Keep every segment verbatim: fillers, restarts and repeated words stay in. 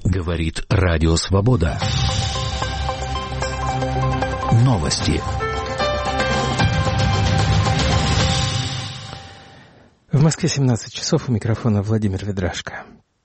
Говорит Радио Свобода. Новости. В Москве семнадцать часов, у микрофона Владимир Ведрашко.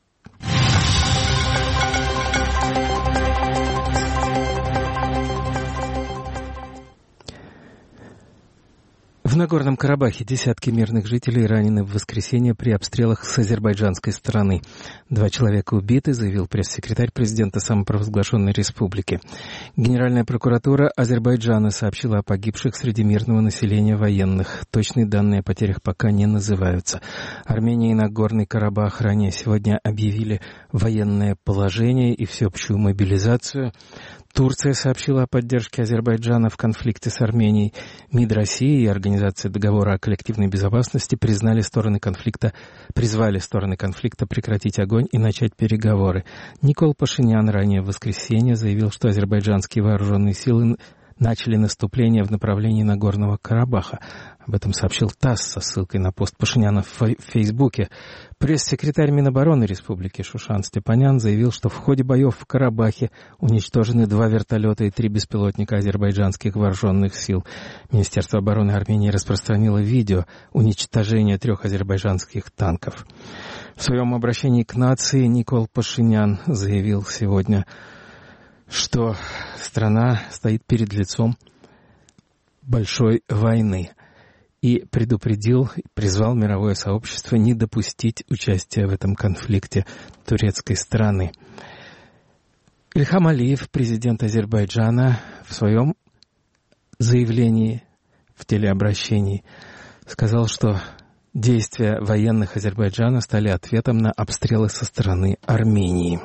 В Нагорном Карабахе десятки мирных жителей ранены в воскресенье при обстрелах с азербайджанской стороны. Два человека убиты, заявил пресс-секретарь президента самопровозглашенной республики. Генеральная прокуратура Азербайджана сообщила о погибших среди мирного населения военных. Точные данные о потерях пока не называются. Армения и Нагорный Карабах ранее сегодня объявили военное положение и всеобщую мобилизацию. Турция сообщила о поддержке Азербайджана в конфликте с Арменией. МИД России и Организация договора о коллективной безопасности признали стороны конфликта, призвали стороны конфликта прекратить огонь и начать переговоры. Никол Пашинян ранее в воскресенье заявил, что азербайджанские вооруженные силы начали наступление в направлении Нагорного Карабаха. Об этом сообщил ТАСС со ссылкой на пост Пашиняна в Фейсбуке. Пресс-секретарь Минобороны Республики Шушан Степанян заявил, что в ходе боев в Карабахе уничтожены два вертолета и три беспилотника азербайджанских вооруженных сил. Министерство обороны Армении распространило видео уничтожения трех азербайджанских танков. В своем обращении к нации Никол Пашинян заявил сегодня, что страна стоит перед лицом большой войны и предупредил, призвал мировое сообщество не допустить участия в этом конфликте турецкой стороны. Ильхам Алиев, президент Азербайджана, в своем заявлении, в телеобращении, сказал, что действия военных Азербайджана стали ответом на обстрелы со стороны Армении.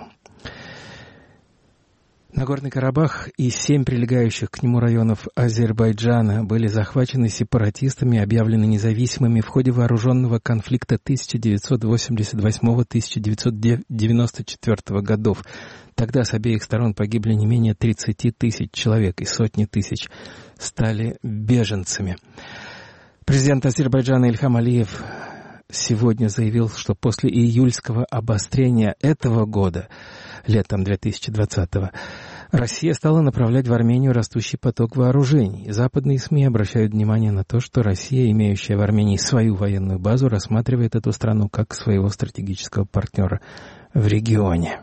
Нагорный Карабах и семь прилегающих к нему районов Азербайджана были захвачены сепаратистами и объявлены независимыми в ходе вооруженного конфликта тысяча девятьсот восемьдесят восьмого — тысяча девятьсот девяносто четвёртого годов. Тогда с обеих сторон погибли не менее тридцати тысяч человек, и сотни тысяч стали беженцами. Президент Азербайджана Ильхам Алиев сегодня заявил, что после июльского обострения этого года, летом две тысячи двадцатого, Россия стала направлять в Армению растущий поток вооружений. Западные СМИ обращают внимание на то, что Россия, имеющая в Армении свою военную базу, рассматривает эту страну как своего стратегического партнера в регионе.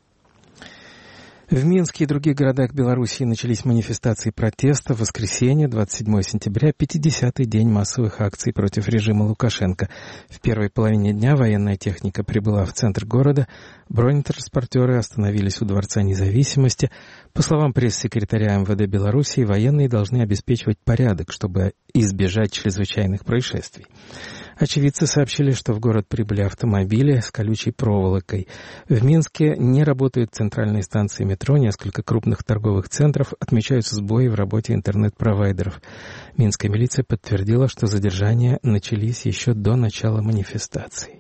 В Минске и других городах Белоруссии начались манифестации протеста. В воскресенье, двадцать седьмого сентября, пятидесятый день массовых акций против режима Лукашенко. В первой половине дня военная техника прибыла в центр города. Бронетранспортеры остановились у Дворца Независимости. По словам пресс-секретаря эм вэ дэ Белоруссии, военные должны обеспечивать порядок, чтобы избежать чрезвычайных происшествий. Очевидцы сообщили, что в город прибыли автомобили с колючей проволокой. В Минске не работают центральные станции метро, несколько крупных торговых центров, отмечаются сбои в работе интернет-провайдеров. Минская милиция подтвердила, что задержания начались еще до начала манифестаций.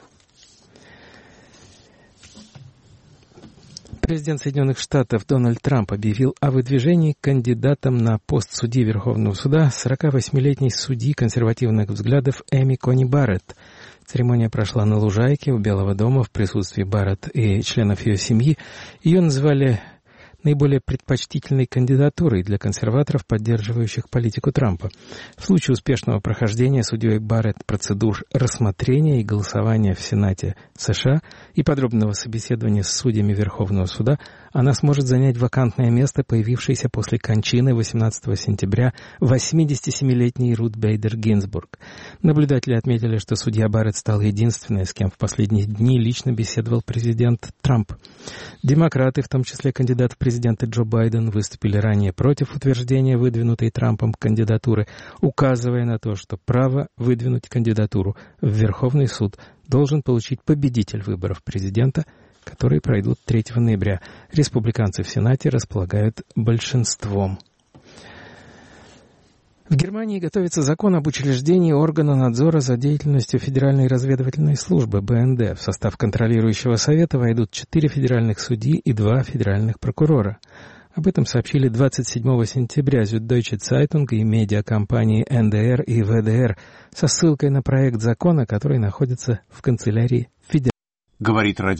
Президент Соединенных Штатов Дональд Трамп объявил о выдвижении кандидатом на пост судьи Верховного суда сорокавосьмилетней судьи консервативных взглядов Эми Кони Барретт. Церемония прошла на Лужайке у Белого дома в присутствии Барретт и членов ее семьи. Ее назвали наиболее предпочтительной кандидатурой для консерваторов, поддерживающих политику Трампа. В случае успешного прохождения судьей Барретт процедур рассмотрения и голосования в Сенате США и подробного собеседования с судьями Верховного суда, она сможет занять вакантное место, появившееся после кончины восемнадцатого сентября восьмидесятисемилетней Рут Бейдер Гинзбург. Наблюдатели отметили, что судья Барретт стал единственной, с кем в последние дни лично беседовал президент Трамп. Демократы, в том числе кандидат в президенты Джо Байден, выступили ранее против утверждения выдвинутой Трампом кандидатуры, указывая на то, что право выдвинуть кандидатуру в Верховный суд должен получить победитель выборов президента, которые пройдут третьего ноября. Республиканцы в Сенате располагают большинством. В Германии готовится закон об учреждении органа надзора за деятельностью Федеральной разведывательной службы бэ эн дэ. В состав контролирующего совета войдут четыре федеральных судьи и два федеральных прокурора. Об этом сообщили двадцать седьмого сентября Süddeutsche Zeitung и медиакомпании эн дэ эр и вэ дэ эр со ссылкой на проект закона, который находится в канцелярии Федеральной. Говорит радио.